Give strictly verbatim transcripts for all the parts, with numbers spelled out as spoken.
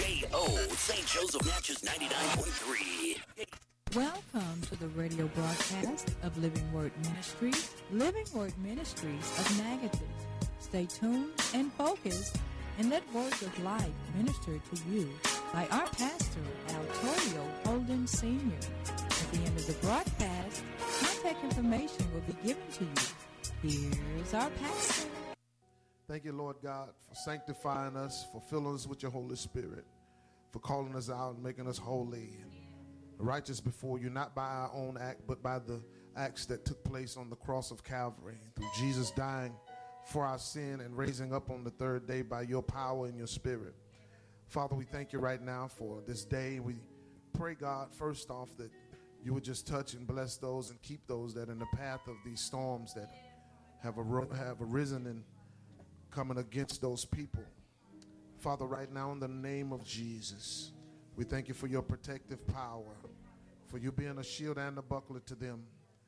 J O, Saint Joseph Natchez ninety-nine point three. Welcome to the radio broadcast of Living Word Ministries, Living Word Ministries of Magadan. Stay tuned and focused, and let words of life minister to you by our pastor, Altorio Holden Senior At the end of the broadcast, contact information will be given to you. Here's our pastor. Thank you, Lord God, for sanctifying us, for filling us with your Holy Spirit, for calling us out and making us holy and righteous before you, not by our own act, but by the acts that took place on the cross of Calvary, through Jesus dying for our sin and raising up on the third day by your power and your Spirit. Father, we thank you right now for this day. We pray, God, first off, that you would just touch and bless those and keep those that are in the path of these storms that have, ar- have arisen and coming against those people. Father, right now in the name of Jesus, we thank you for your protective power, for you being a shield and a buckler to them,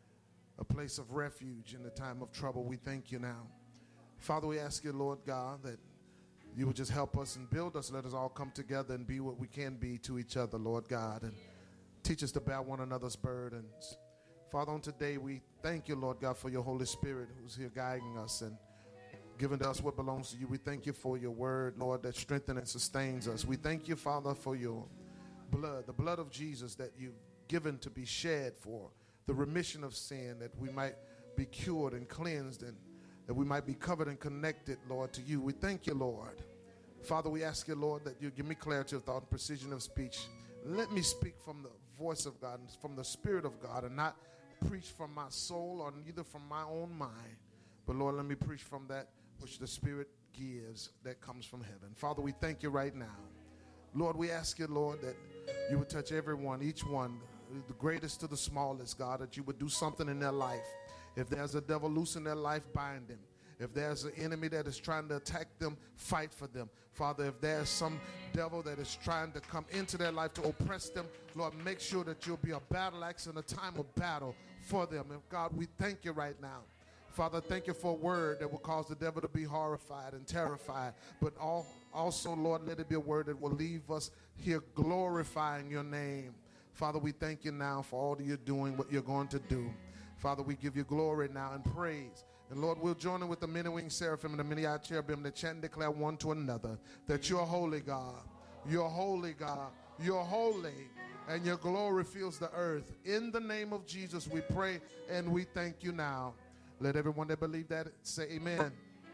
a place of refuge in the time of trouble. We thank you now. Father, we ask you, Lord God, that you would just help us and build us. Let us all come together and be what we can be to each other, Lord God, and teach us to bear one another's burdens. Father, on today, we thank you, Lord God, for your Holy Spirit who's here guiding us and giving to us what belongs to you. We thank you for your word, Lord, that strengthens and sustains us. We thank you, Father, for your blood, the blood of Jesus that you've given to be shed for the remission of sin, that we might be cured and cleansed and that we might be covered and connected, Lord, to you. We thank you, Lord. Father, we ask you, Lord, that you give me clarity of thought and precision of speech. Let me speak from the voice of God and from the Spirit of God and not preach from my soul or neither from my own mind. But, Lord, let me preach from that which the Spirit gives that comes from heaven. Father, we thank you right now. Lord, we ask you, Lord, that you would touch everyone, each one, the greatest to the smallest, God, that you would do something in their life. If there's a devil loose in their life, bind him. If there's an enemy that is trying to attack them, fight for them. Father, if there's some devil that is trying to come into their life to oppress them, Lord, make sure that you'll be a battle axe in a time of battle for them. And God, we thank you right now. Father, thank you for a word that will cause the devil to be horrified and terrified. But all, also, Lord, let it be a word that will leave us here glorifying your name. Father, we thank you now for all that you're doing, what you're going to do. Father, we give you glory now and praise. And Lord, we'll join in with the many winged seraphim and the many-eyed cherubim that chant and declare one to another that you're holy, God. You're holy, God. You're holy, and your glory fills the earth. In the name of Jesus, we pray and we thank you now. Let everyone that believe that say amen.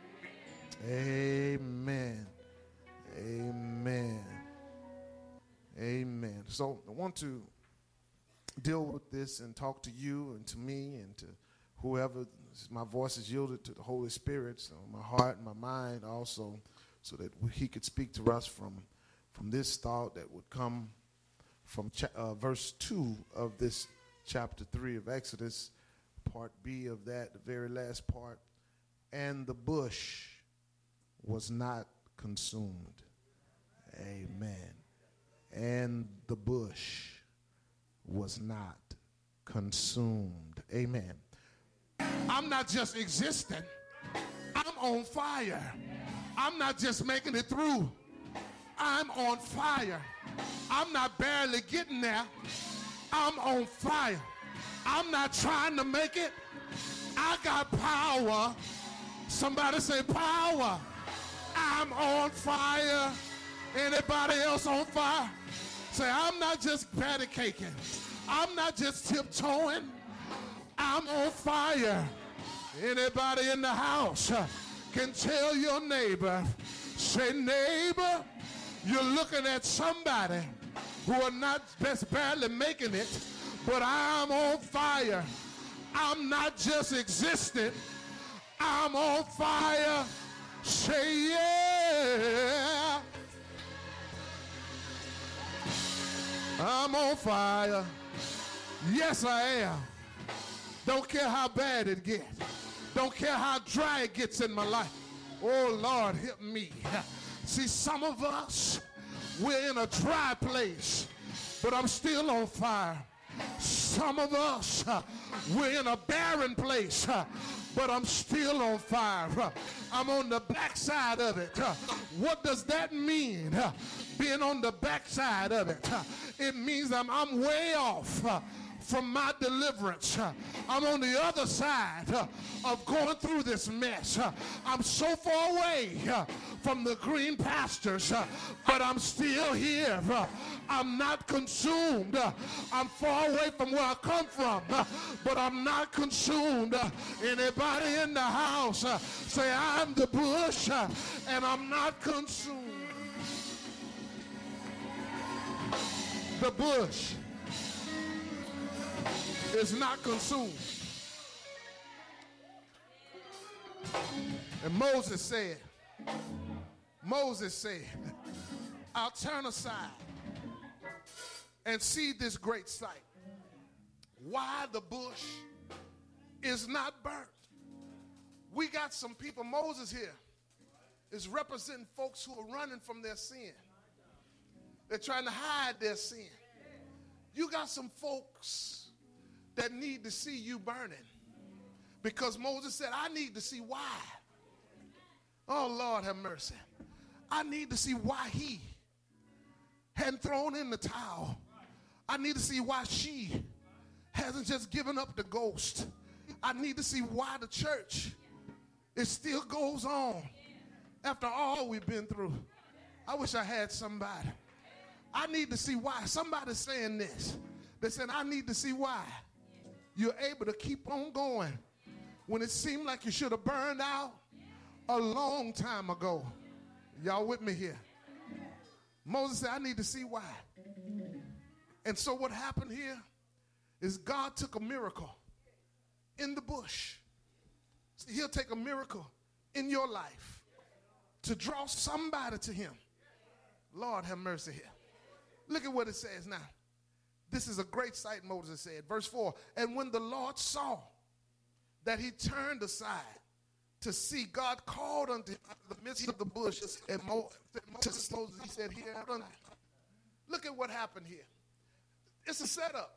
Amen. Amen. Amen. So I want to deal with this and talk to you and to me and to whoever. My voice is yielded to the Holy Spirit, so my heart and my mind also, so that he could speak to us from, from this thought that would come from cha- uh, verse two of this chapter three of Exodus, part B of that, the very last part. And the bush was not consumed. Amen. And the bush was not consumed. Amen. I'm not just existing. I'm on fire. I'm not just making it through. I'm on fire. I'm not barely getting there. I'm on fire. I'm not trying to make it. I got power. Somebody say power. I'm on fire. Anybody else on fire? Say, I'm not just patty caking. I'm not just tiptoeing. I'm on fire. Anybody in the house can tell your neighbor, say, neighbor, you're looking at somebody who are not just barely making it, but I'm on fire. I'm not just existing. I'm on fire. Say, yeah. I'm on fire. Yes, I am. Don't care how bad it gets. Don't care how dry it gets in my life. Oh, Lord, help me. See, some of us, we're in a dry place, but I'm still on fire. Some of us, uh, we're in a barren place, uh, but I'm still on fire. I'm on the backside of it. What does that mean, being on the backside of it? It means I'm, I'm way off from my deliverance. I'm on the other side of going through this mess. I'm so far away from the green pastures, but I'm still here. I'm not consumed. I'm far away from where I come from, but I'm not consumed. Anybody in the house say, I'm the bush and I'm not consumed. The bush is not consumed. And Moses said, Moses said, I'll turn aside and see this great sight. Why the bush is not burnt. We got some people, Moses here is representing folks who are running from their sin. They're trying to hide their sin. You got some folks that need to see you burning, because Moses said, I need to see why. Oh, Lord have mercy. I need to see why he hadn't thrown in the towel. I need to see why she hasn't just given up the ghost. I need to see why the church, it still goes on after all we've been through. I wish I had somebody. I need to see why. Somebody's saying this. They said, I need to see why you're able to keep on going when it seemed like you should have burned out a long time ago. Y'all with me here? Moses said, I need to see why. And so what happened here is God took a miracle in the bush. See, he'll take a miracle in your life to draw somebody to him. Lord have mercy here. Look at what it says now. This is a great sight, Moses said. Verse four, and when the Lord saw that he turned aside to see, God called unto him out of the midst of the bush. And Mo- Moses, he said, here, look at what happened here. It's a setup.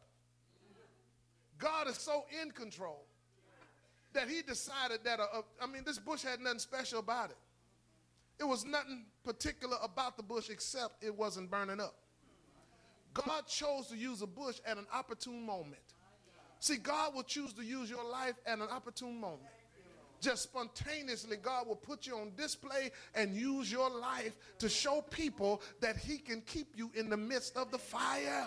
God is so in control that he decided that, a, a, I mean, this bush had nothing special about it. It was nothing particular about the bush except it wasn't burning up. God chose to use a bush at an opportune moment. See, God will choose to use your life at an opportune moment. Just spontaneously, God will put you on display and use your life to show people that he can keep you in the midst of the fire.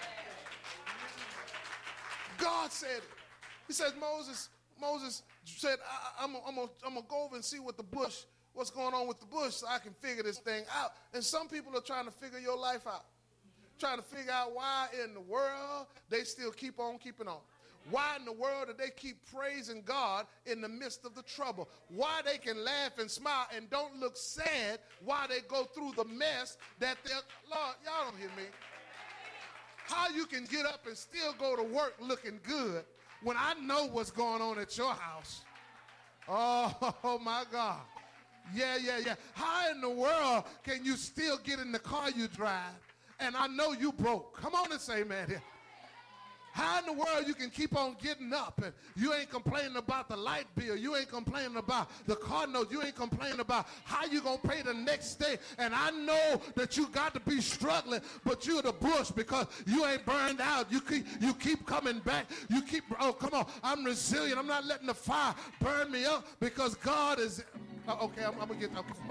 God said it. He says, Moses, Moses said, I, I'm going to go over and see what the bush, what's going on with the bush so I can figure this thing out. And some people are trying to figure your life out. Trying to figure out why in the world they still keep on keeping on. Why in the world do they keep praising God in the midst of the trouble? Why they can laugh and smile and don't look sad while they go through the mess that they're, Lord, y'all don't hear me. How you can get up and still go to work looking good when I know what's going on at your house. Oh, oh my God. Yeah, yeah, yeah. How in the world can you still get in the car you drive and I know you broke? Come on and say, man, here. How in the world you can keep on getting up and you ain't complaining about the light bill, you ain't complaining about the car note, you ain't complaining about how you gonna pay the next day, and I know that you got to be struggling, but you're the bush because you ain't burned out. You keep you keep coming back. You keep, oh, come on, I'm resilient. I'm not letting the fire burn me up because God is, oh, okay, I'm, I'm gonna get, okay.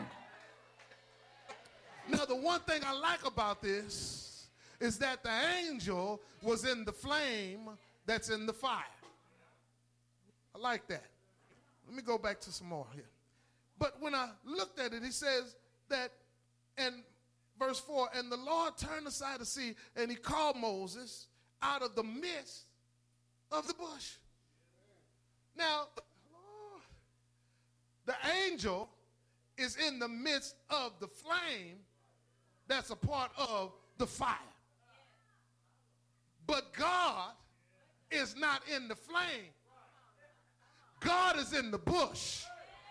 Now the one thing I like about this is that the angel was in the flame that's in the fire. I like that. Let me go back to some more here. But when I looked at it, he says that, and verse four, and the Lord turned aside to see, and he called Moses out of the midst of the bush. Now, the angel is in the midst of the flame that's a part of the fire. But God is not in the flame. God is in the bush.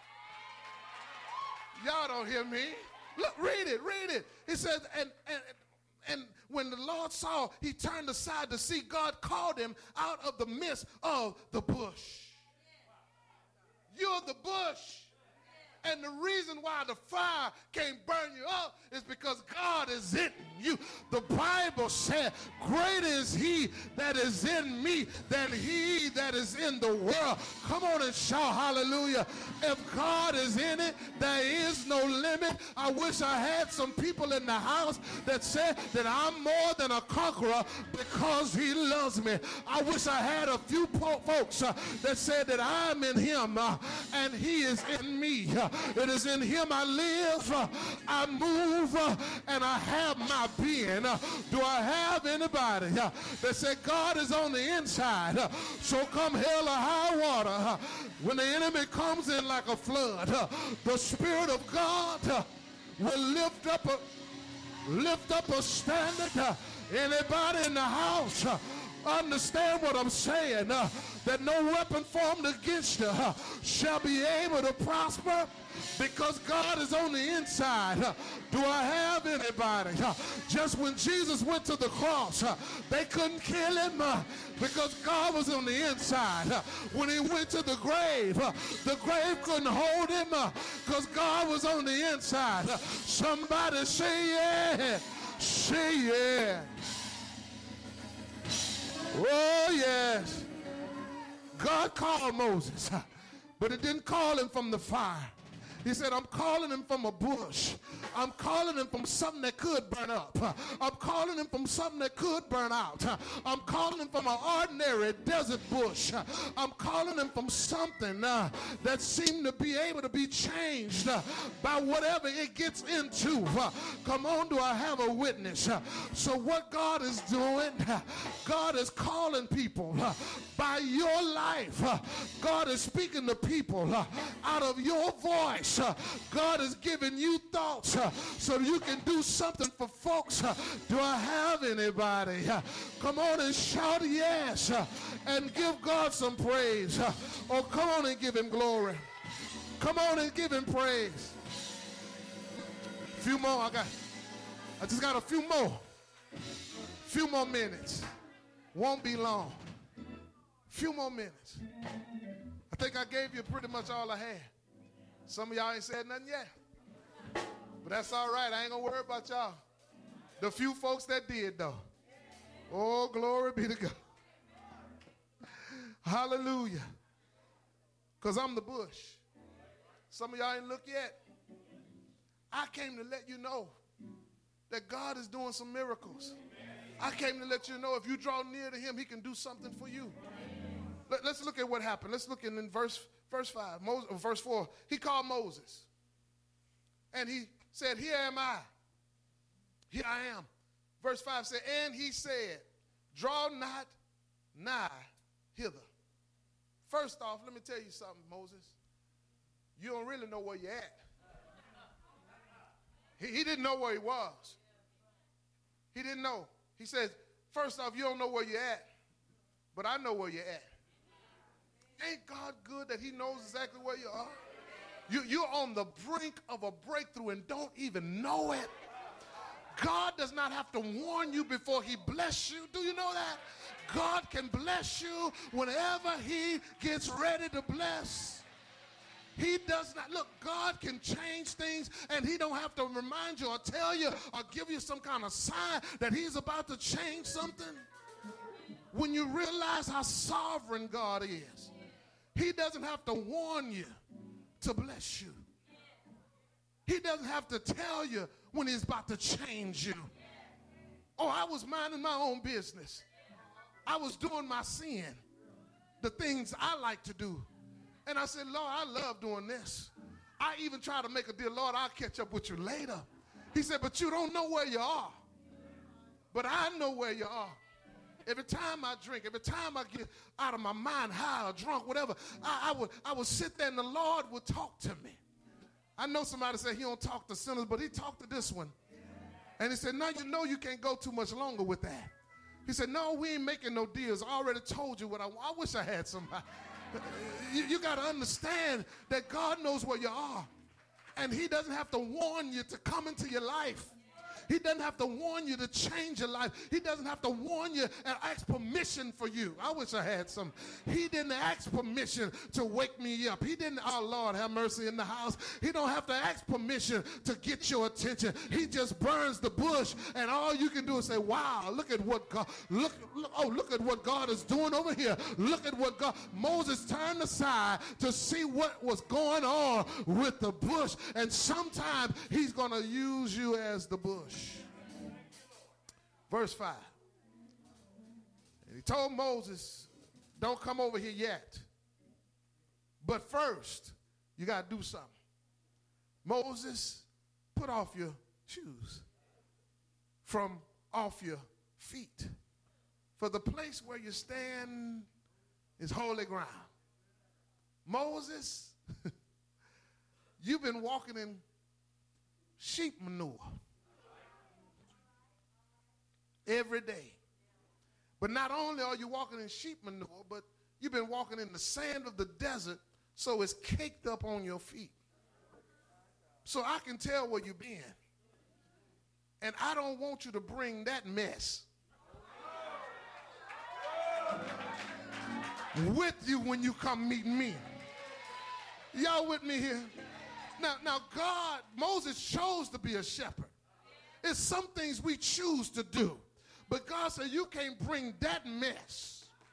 Y'all don't hear me? Look, read it, read it. It says, and, and, and when the Lord saw, he turned aside to see, God called him out of the midst of the bush. You're the bush. And the reason why the fire can't burn you up is because God is in you. The Bible said, greater is he that is in me than he that is in the world. Come on and shout hallelujah. If God is in it, there is no limit. I wish I had some people in the house that said that I'm more than a conqueror because he loves me. I wish I had a few po- folks uh, that said that I'm in him uh, and he is in me. Uh, It is in him I live, uh, I move, uh, and I have my being. Uh, do I have anybody uh, that said God is on the inside? Uh, so come hell or high water, uh, when the enemy comes in like a flood, uh, the Spirit of God uh, will lift up a, lift up a standard. Uh, anybody in the house uh, understand what I'm saying? Uh, that no weapon formed against you uh, shall be able to prosper. Because God is on the inside. Uh, do I have anybody? Uh, just when Jesus went to the cross, uh, they couldn't kill him uh, because God was on the inside. Uh, when he went to the grave, uh, the grave couldn't hold him because uh, God was on the inside. Uh, somebody say yeah. Say yeah. Oh yes. God called Moses, uh, but it didn't call him from the fire. He said, I'm calling him from a bush. I'm calling him from something that could burn up. I'm calling him from something that could burn out. I'm calling him from an ordinary desert bush. I'm calling him from something uh, that seemed to be able to be changed uh, by whatever it gets into. Uh, come on, do I have a witness? Uh, so what God is doing, uh, God is calling people uh, by your life. Uh, God is speaking to people uh, out of your voice. Uh, God is giving you thoughts uh, so you can do something for folks. Uh, do I have anybody? Uh, come on and shout yes uh, and give God some praise. Uh, or come on and give him glory. Come on and give him praise. A few more. I got. I just got a few more. Few more minutes. Won't be long. Few more minutes. I think I gave you pretty much all I had. Some of y'all ain't said nothing yet. But that's all right. I ain't going to worry about y'all. The few folks that did, though. Oh, glory be to God. Hallelujah. Because I'm the bush. Some of y'all ain't looked yet. I came to let you know that God is doing some miracles. I came to let you know if you draw near to him, he can do something for you. Let, let's look at what happened. Let's look in, in verse Verse five, Moses, verse four, he called Moses. And he said, here am I. Here I am. Verse five said, and he said, draw not nigh hither. First off, let me tell you something, Moses. You don't really know where you're at. He, he didn't know where he was. He didn't know. He says, first off, you don't know where you're at, but I know where you're at. Ain't God good that he knows exactly where you are? You, you're on the brink of a breakthrough and don't even know it. God does not have to warn you before he bless you. Do you know that? God can bless you whenever he gets ready to bless. He does not. Look, God can change things and he don't have to remind you or tell you or give you some kind of sign that he's about to change something. When you realize how sovereign God is, he doesn't have to warn you to bless you. He doesn't have to tell you when he's about to change you. Oh, I was minding my own business. I was doing my sin, the things I like to do. And I said, Lord, I love doing this. I even try to make a deal, Lord, I'll catch up with you later. He said, but you don't know where you are. But I know where you are. Every time I drink, every time I get out of my mind, high or drunk, whatever, I, I, would, I would sit there and the Lord would talk to me. I know somebody said he don't talk to sinners, but he talked to this one. And he said, no, you know you can't go too much longer with that. He said, no, we ain't making no deals. I already told you what I want. I wish I had somebody. You, you got to understand that God knows where you are. And he doesn't have to warn you to come into your life. He doesn't have to warn you to change your life. He doesn't have to warn you and ask permission for you. I wish I had some. He didn't ask permission to wake me up. He didn't, oh Lord, have mercy in the house. He don't have to ask permission to get your attention. He just burns the bush, and all you can do is say, wow, look at what God, look, look oh, look at what God is doing over here. Look at what God, Moses turned aside to see what was going on with the bush, and sometimes he's going to use you as the bush. Verse five. And he told Moses, don't come over here yet. But first, you got to do something. Moses, put off your shoes from off your feet. For the place where you stand is holy ground. Moses, you've been walking in sheep manure every day. But not only are you walking in sheep manure, but you've been walking in the sand of the desert, so it's caked up on your feet. So I can tell where you've been. And I don't want you to bring that mess with you when you come meet me. Y'all with me here? Now, now God, Moses chose to be a shepherd. It's some things we choose to do. But God said, you can't bring that mess.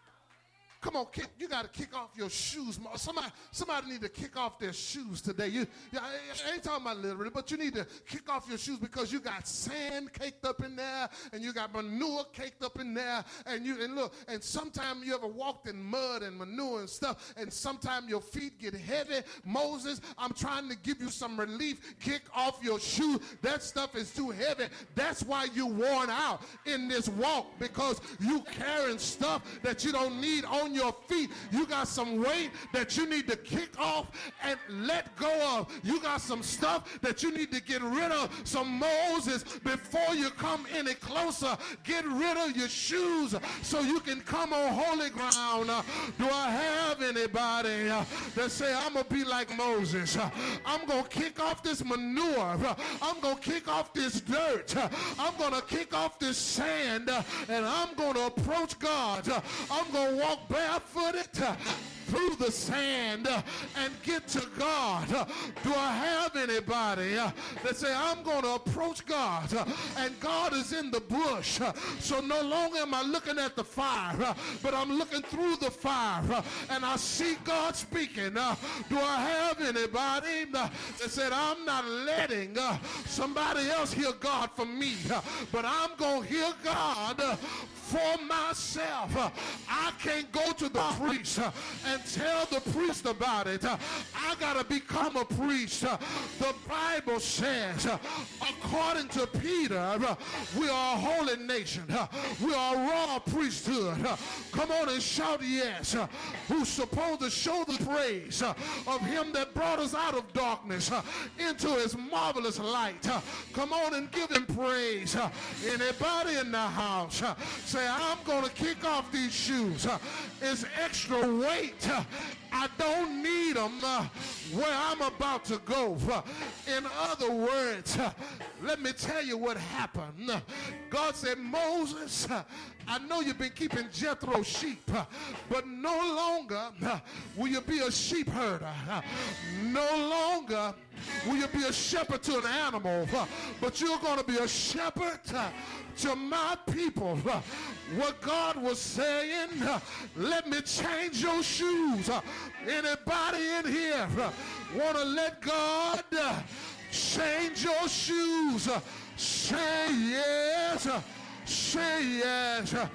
Come on, kick, you got to kick off your shoes. Somebody, somebody need to kick off their shoes today. You, I ain't talking about literally, but you need to kick off your shoes because you got sand caked up in there, and you got manure caked up in there, and you and look, and sometimes you ever walked in mud and manure and stuff, and sometimes your feet get heavy. Moses, I'm trying to give you some relief. Kick off your shoes. That stuff is too heavy. That's why you worn out in this walk, because you carrying stuff that you don't need on your feet. You got some weight that you need to kick off and let go of. You got some stuff that you need to get rid of. So Moses, before you come any closer, get rid of your shoes so you can come on holy ground. Uh, do I have anybody uh, that say, I'm going to be like Moses? Uh, I'm going to kick off this manure. Uh, I'm going to kick off this dirt. Uh, I'm going to kick off this sand, uh, and I'm going to approach God. Uh, I'm going to walk back barefooted uh, through the sand uh, and get to God. Uh, do I have anybody uh, that say, I'm going to approach God, uh, and God is in the bush, uh, so no longer am I looking at the fire, uh, but I'm looking through the fire, uh, and I see God speaking. Uh, do I have anybody uh, that said, I'm not letting uh, somebody else hear God for me, uh, but I'm going to hear God uh, for myself. Uh, I can't go to the priest uh, and tell the priest about it. Uh, I got to become a priest. Uh, the Bible says, uh, according to Peter, uh, we are a holy nation. Uh, we are a royal priesthood. Uh, come on and shout yes. Uh, who's supposed to show the praise uh, of him that brought us out of darkness uh, into his marvelous light. Uh, come on and give him praise. Uh, anybody in the house uh, say, I'm going to kick off these shoes. Uh, it's extra weight. Uh, I don't need them uh, where I'm about to go. Uh, in other words, uh, let me tell you what happened. Uh, God said, Moses, uh, I know you've been keeping Jethro's sheep, uh, but no longer uh, will you be a sheep herder. Uh, no longer will you be a shepherd to an animal, uh, but you're going to be a shepherd uh, to my people. Uh, what God was saying, uh, let me change your shoes. Uh, anybody in here uh, want to let God uh, change your shoes? Uh, say yes. Uh, say yes. Uh,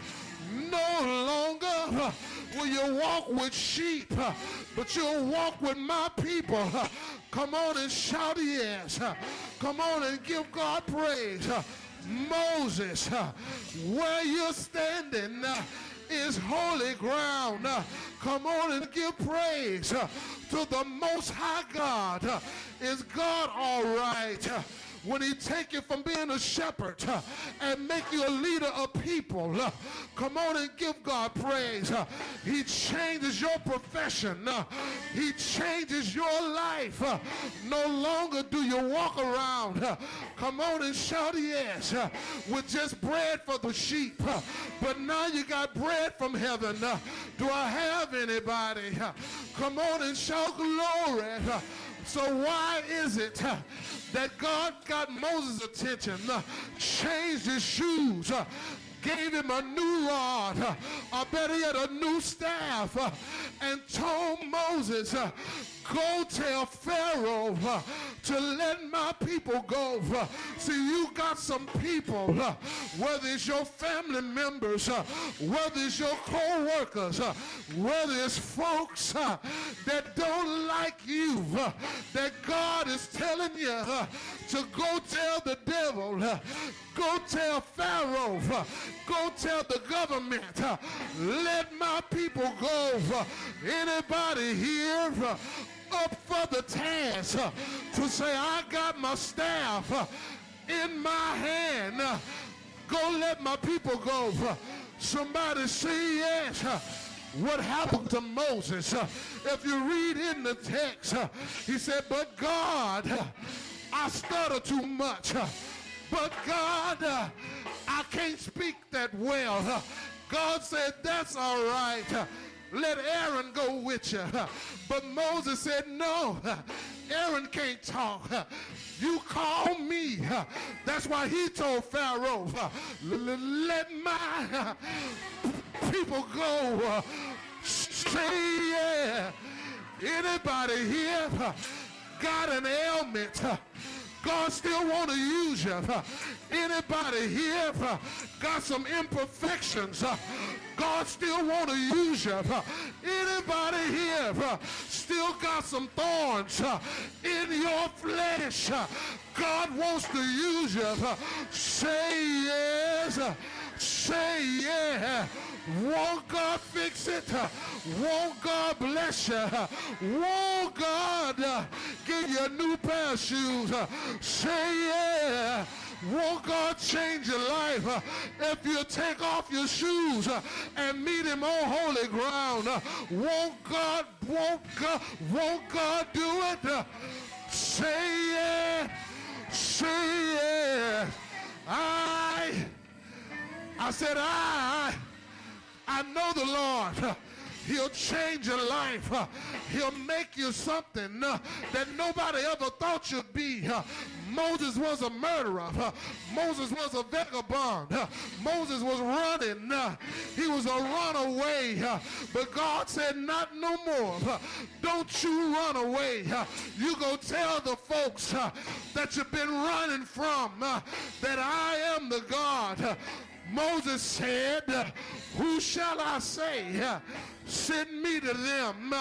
no longer uh, will you walk with sheep, uh, but you'll walk with my people. Uh, come on and shout yes. Uh, come on and give God praise. Uh, Moses, uh, where you're standing uh, is holy ground. Uh, come on and give praise uh, to the Most High God. Uh, is God all right uh, when he take you from being a shepherd uh, and make you a leader of people. Uh, come on and give God praise. Uh, he changes your profession. Uh, he changes your life. Uh, no longer do you walk around, uh, come on and shout yes, uh, with just bread for the sheep. Uh, but now you got bread from heaven. Uh, do I have anybody? Uh, come on and shout glory. Uh, so why is it uh, that God got Moses' attention, uh, changed his shoes, uh, gave him a new rod, uh, or better yet, a new staff, uh, and told Moses, uh, go tell Pharaoh uh, to let my people go. Uh, see, you got some people, uh, whether it's your family members, uh, whether it's your co-workers, uh, whether it's folks uh, that don't like you, uh, that God is telling you uh, to go tell the devil, uh, go tell Pharaoh, uh, go tell the government, uh, let my people go. Uh, anybody here uh, up for the task uh, to say, I got my staff uh, in my hand, uh, go let my people go. Uh, somebody say yes. Uh, what happened to Moses? Uh, if you read in the text, uh, he said, but God, uh, I stutter too much. Uh, but God, uh, I can't speak that well. Uh, God said, that's all right. Uh, let Aaron go with you. Uh, but Moses said, no, uh, Aaron can't talk. Uh, you call me. Uh, that's why he told Pharaoh, uh, let my uh, people go. Uh, say yeah. Anybody here uh, got an ailment? Uh, God still want to use you. Uh, anybody here uh, got some imperfections? Uh, God still want to use you. Uh, anybody here uh, still got some thorns uh, in your flesh? Uh, God wants to use you. Uh, say yes. Uh, say yeah. Won't God fix it? Uh, won't God bless you? Uh, won't God uh, give you a new pair of shoes? Uh, say yeah. Won't God change your life uh, if you take off your shoes uh, and meet him on holy ground? Uh, won't God, won't God, won't God do it? Uh, say yeah. Say yeah. I, I said I, I know the Lord. He'll change your life. He'll make you something that nobody ever thought you'd be. Moses was a murderer. Moses was a vagabond. Moses was running. He was a runaway. But God said, not no more. Don't you run away. You go tell the folks that you've been running from that I am the God. Moses said, who shall I say? Send me to them.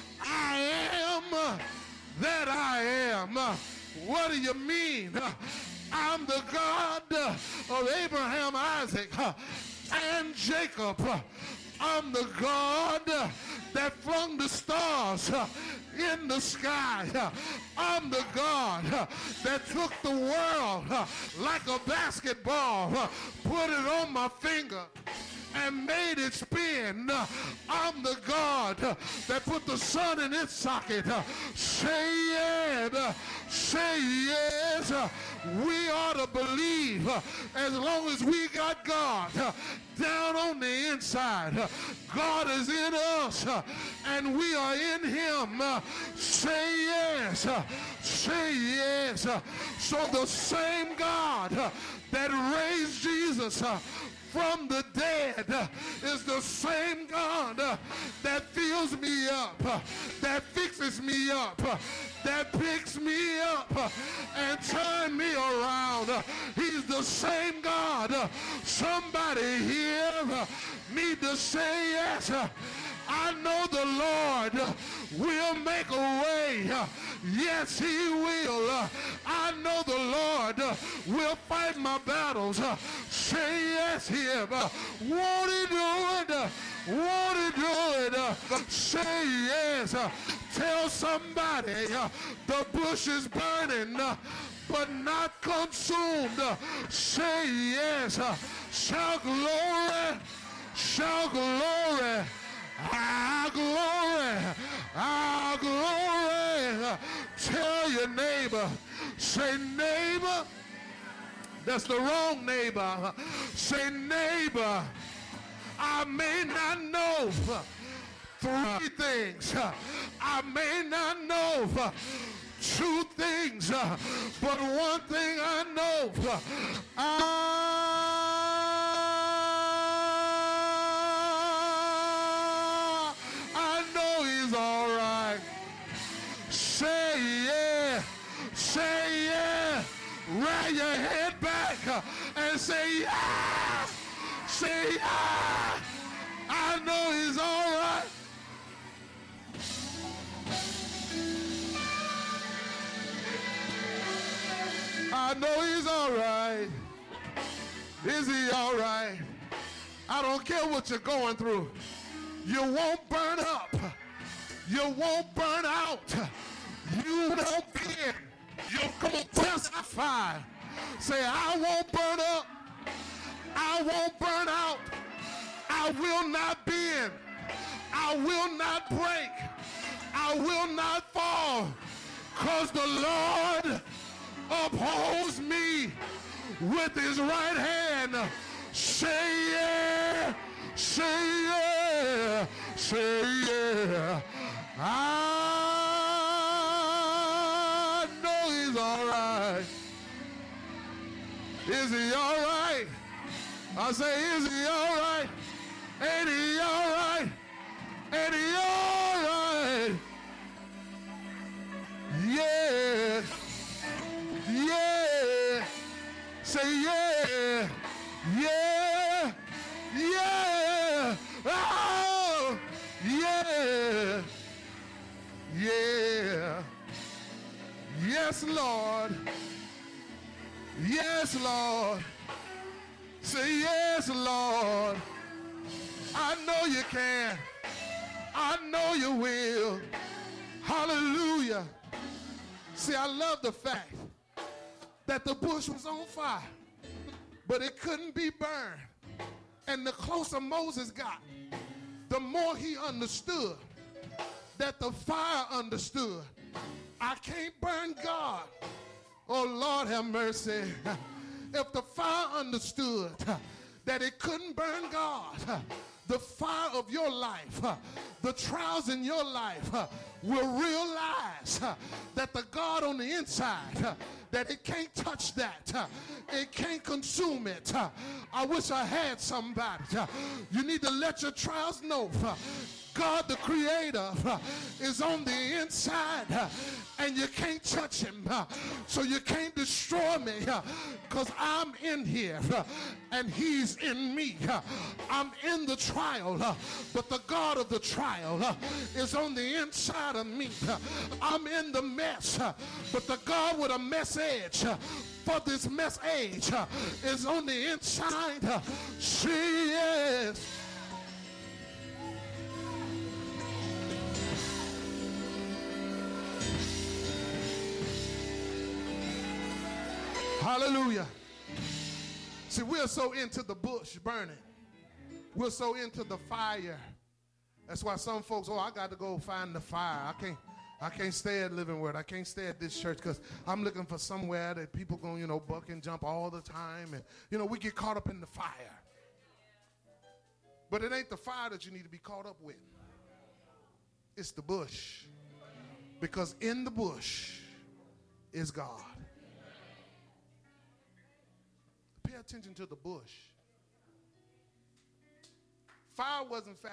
I am that I am. What do you mean? I'm the God of Abraham, Isaac, and Jacob. I'm the God that flung the stars in the sky. I'm the God that took the world like a basketball, put it on my finger, and made it spin. I'm the God that put the sun in its socket. Say yes. Say yes. We ought to believe as long as we got God down on the inside. God is in us and we are in him. Say yes. Say yes. So the same God that raised Jesus from the dead uh, is the same God uh, that fills me up, uh, that fixes me up, uh, that picks me up uh, and turn me around. Uh, he's the same God. Uh, somebody here uh, need to say yes. Uh, I know the Lord uh, will make a way. Uh, yes, he will. Uh, I know the Lord uh, will fight my battles. Uh, say yes here. Uh, won't he do it? Uh, won't he do it? Uh, say yes. Uh, tell somebody uh, the book bush is burning, uh, but not consumed. Uh, say yes. Uh, shout glory. Shout glory. Ah, glory. Ah, glory. Uh, tell your neighbor. Say, neighbor. That's the wrong neighbor. Say, neighbor. I may not know three things. I may not know two things, but one thing I know. I, I know he's all right. Say yeah. Say yeah. Raise your head back and say yeah. Say yeah. I know he's all right. I know he's all right. Is he all right? I don't care what you're going through. You won't burn up. You won't burn out. You won't bend. You're going to testify. Say, I won't burn up. I won't burn out. I will not bend. I will not break. I will not fall. Because the Lord upholds me with his right hand. Say yeah. Say yeah. Say yeah. I know he's all right. Is he all right? I say, is he all right? Ain't he all right? Ain't he all right? Yeah. Yeah. Say yeah. Yeah. Yeah. Oh. Yeah. Yeah. Yes, Lord. Yes, Lord. Say yes, Lord. I know you can. I know you will. Hallelujah. See, I love the fact that the bush was on fire, but it couldn't be burned. And the closer Moses got, the more he understood that the fire understood. I can't burn God. Oh, Lord have mercy. If the fire understood that it couldn't burn God, the fire of your life, the trials in your life will realize that the God on the inside, that it can't touch that. It can't consume it. I wish I had somebody. You need to let your trials know God the Creator is on the inside and you can't touch him, so you can't destroy me, because I'm in here and he's in me. I'm in the trial, but the God of the trial is on the inside of me. I'm in the mess, but the God with a message for this mess age is on the inside. She is. Hallelujah. See, we're so into the bush burning. We're so into the fire. That's why some folks, oh, I got to go find the fire. I can't, I can't stay at Living Word. I can't stay at this church because I'm looking for somewhere that people going, you know, buck and jump all the time. And, you know, we get caught up in the fire. But it ain't the fire that you need to be caught up with. It's the bush. Because in the bush is God. Pay attention to the bush. Fire wasn't found